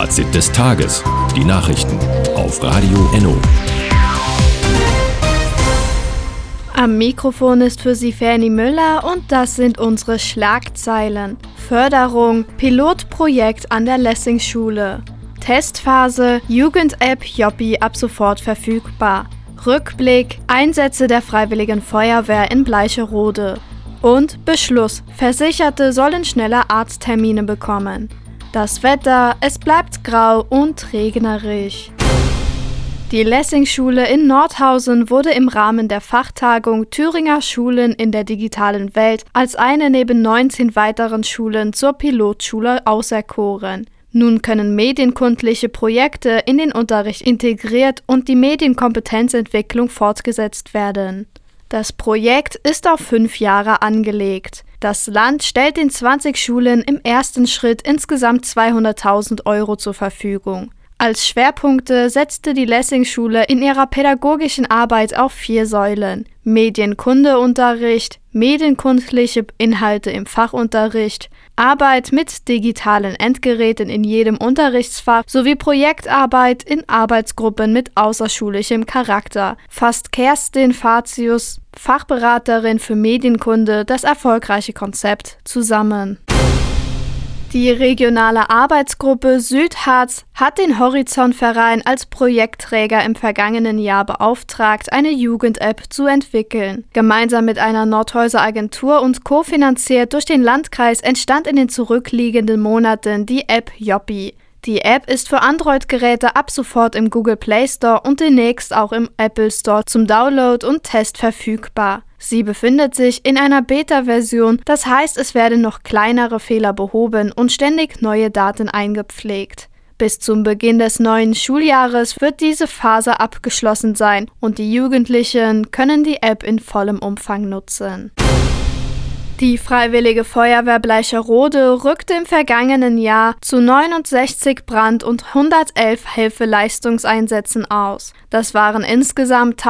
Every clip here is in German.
Fazit des Tages. Die Nachrichten auf Radio Enno. Am Mikrofon ist für Sie Fanny Müller und das sind unsere Schlagzeilen. Förderung, Pilotprojekt an der Lessing-Schule. Testphase, Jugend-App Joppi ab sofort verfügbar. Rückblick, Einsätze der Freiwilligen Feuerwehr in Bleicherode. Und Beschluss, Versicherte sollen schneller Arzttermine bekommen. Das Wetter, es bleibt grau und regnerisch. Die Lessing-Schule in Nordhausen wurde im Rahmen der Fachtagung Thüringer Schulen in der digitalen Welt als eine neben 19 weiteren Schulen zur Pilotschule auserkoren. Nun können medienkundliche Projekte in den Unterricht integriert und die Medienkompetenzentwicklung fortgesetzt werden. Das Projekt ist auf 5 Jahre angelegt. Das Land stellt den 20 Schulen im ersten Schritt insgesamt 200.000 € zur Verfügung. Als Schwerpunkte setzte die Lessing-Schule in ihrer pädagogischen Arbeit auf 4 Säulen: Medienkundeunterricht, medienkundliche Inhalte im Fachunterricht, Arbeit mit digitalen Endgeräten in jedem Unterrichtsfach sowie Projektarbeit in Arbeitsgruppen mit außerschulischem Charakter, fasst Kerstin Fatius, Fachberaterin für Medienkunde, das erfolgreiche Konzept zusammen. Die regionale Arbeitsgruppe Südharz hat den Horizont-Verein als Projektträger im vergangenen Jahr beauftragt, eine Jugend-App zu entwickeln. Gemeinsam mit einer Nordhäuser Agentur und kofinanziert durch den Landkreis entstand in den zurückliegenden Monaten die App Joppi. Die App ist für Android-Geräte ab sofort im Google Play Store und demnächst auch im Apple Store zum Download und Test verfügbar. Sie befindet sich in einer Beta-Version, das heißt, es werden noch kleinere Fehler behoben und ständig neue Daten eingepflegt. Bis zum Beginn des neuen Schuljahres wird diese Phase abgeschlossen sein und die Jugendlichen können die App in vollem Umfang nutzen. Die Freiwillige Feuerwehr Bleicherode rückte im vergangenen Jahr zu 69 Brand- und 111 Hilfeleistungseinsätzen aus. Das waren insgesamt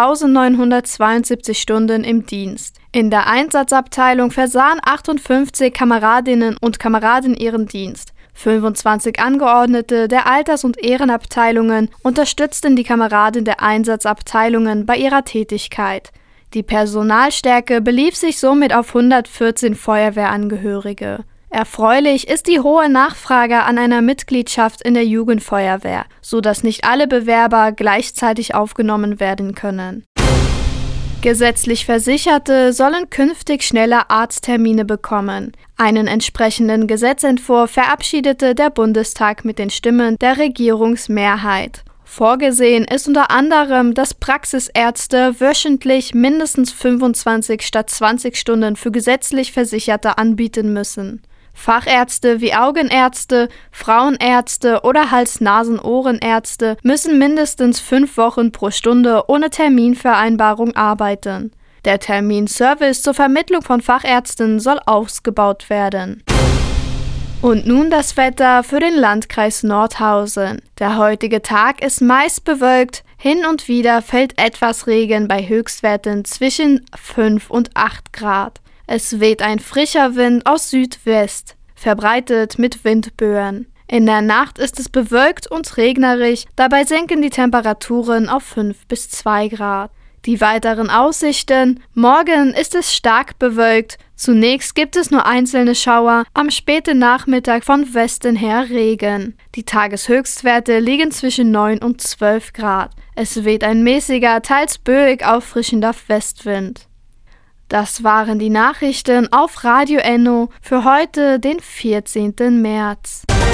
1972 Stunden im Dienst. In der Einsatzabteilung versahen 58 Kameradinnen und Kameraden ihren Dienst. 25 Angeordnete der Alters- und Ehrenabteilungen unterstützten die Kameraden der Einsatzabteilungen bei ihrer Tätigkeit. Die Personalstärke belief sich somit auf 114 Feuerwehrangehörige. Erfreulich ist die hohe Nachfrage an einer Mitgliedschaft in der Jugendfeuerwehr, sodass nicht alle Bewerber gleichzeitig aufgenommen werden können. Gesetzlich Versicherte sollen künftig schneller Arzttermine bekommen. Einen entsprechenden Gesetzentwurf verabschiedete der Bundestag mit den Stimmen der Regierungsmehrheit. Vorgesehen ist unter anderem, dass Praxisärzte wöchentlich mindestens 25 statt 20 Stunden für gesetzlich Versicherte anbieten müssen. Fachärzte wie Augenärzte, Frauenärzte oder Hals-Nasen-Ohrenärzte müssen mindestens 5 Wochen pro Stunde ohne Terminvereinbarung arbeiten. Der Terminservice zur Vermittlung von Fachärzten soll ausgebaut werden. Und nun das Wetter für den Landkreis Nordhausen. Der heutige Tag ist meist bewölkt, hin und wieder fällt etwas Regen bei Höchstwerten zwischen 5 und 8 Grad. Es weht ein frischer Wind aus Südwest, verbreitet mit Windböen. In der Nacht ist es bewölkt und regnerisch, dabei sinken die Temperaturen auf 5 bis 2 Grad. Die weiteren Aussichten: Morgen ist es stark bewölkt. Zunächst gibt es nur einzelne Schauer, am späten Nachmittag von Westen her Regen. Die Tageshöchstwerte liegen zwischen 9 und 12 Grad. Es weht ein mäßiger, teils böig auffrischender Westwind. Das waren die Nachrichten auf Radio Enno für heute, den 14. März.